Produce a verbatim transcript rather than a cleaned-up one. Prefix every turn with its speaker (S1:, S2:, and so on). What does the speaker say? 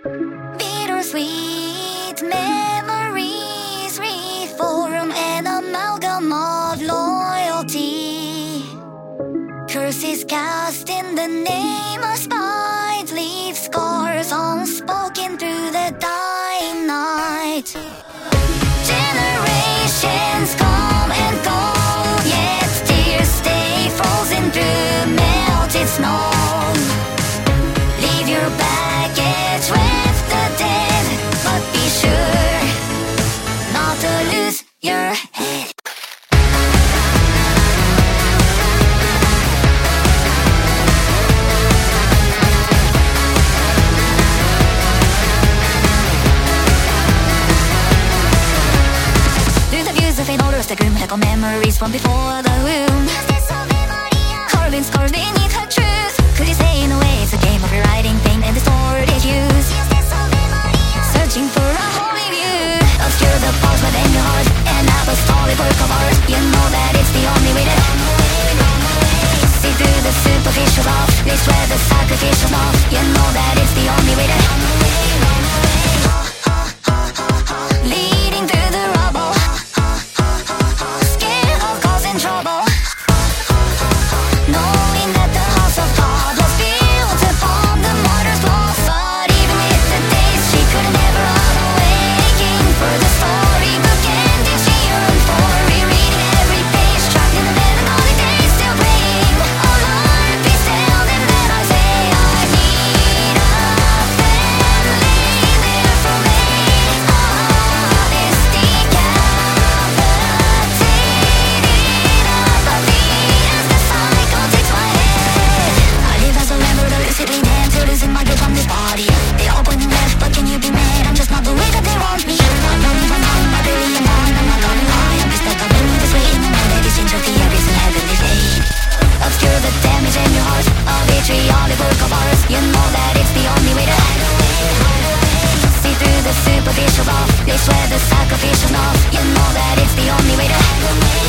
S1: Bittersweet memories reform an amalgam of loyalty. Curses cast in the name of spite leave scars unspoken through the dying night. Generations come and go, yet tears stay frozen through melted snow. Leave your baggage with the dead, but be sure not to lose your head. The groom echo memories from before the womb. Carving scars beneath her truth. Could you say in a way it's a game of rewriting pain and distorted views? Searching for a holy view. Obscure the parts within your heart. An apostolic work of art. You know that it's the only way to see through the superficial love. They swear the sacrificial love. You know that it's the only way to leading through the rubble. Trouble, knowing that the house of God was built upon the martyr's blood. But even with the days, she could never run away. Waiting for the storybook ending, she yearned for rereading every page. Trapped in the melancholy days, still playing. All our peace, tell them that I say I need a family there for me. Honesty in my grip on this body. They all point and left, but can you be mad? I'm just not the way that they want me. I'm not even on, I really am on. I'm not gonna lie, I'm just stuck up in this way. And I know that it's entropy, every sin heavenly fate. Obscure the damage in your heart, a vitriolic work of art. You know that it's the only way to hide away, hide away. See through the superficial love. They swear the sacrificial love. You know that it's the only way to hide away.